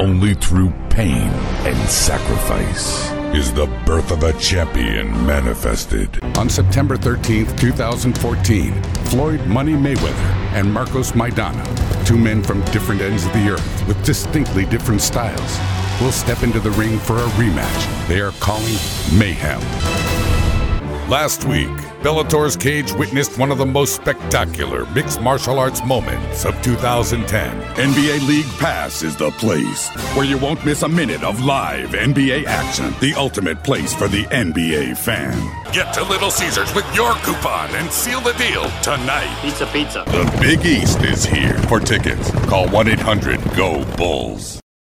only through pain and sacrifice is the birth of a champion manifested. On September 13th, 2014, Floyd Money Mayweather and Marcos Maidana, two men from different ends of the earth with distinctly different styles, will step into the ring for a rematch they are calling Mayhem. Last week, Bellator's cage witnessed one of the most spectacular mixed martial arts moments of 2010. NBA League Pass is the place where you won't miss a minute of live NBA action. The ultimate place for the NBA fan. Get to Little Caesars with your coupon and seal the deal tonight. Pizza. The Big East is here. For tickets, call 1-800-GO-BULLS.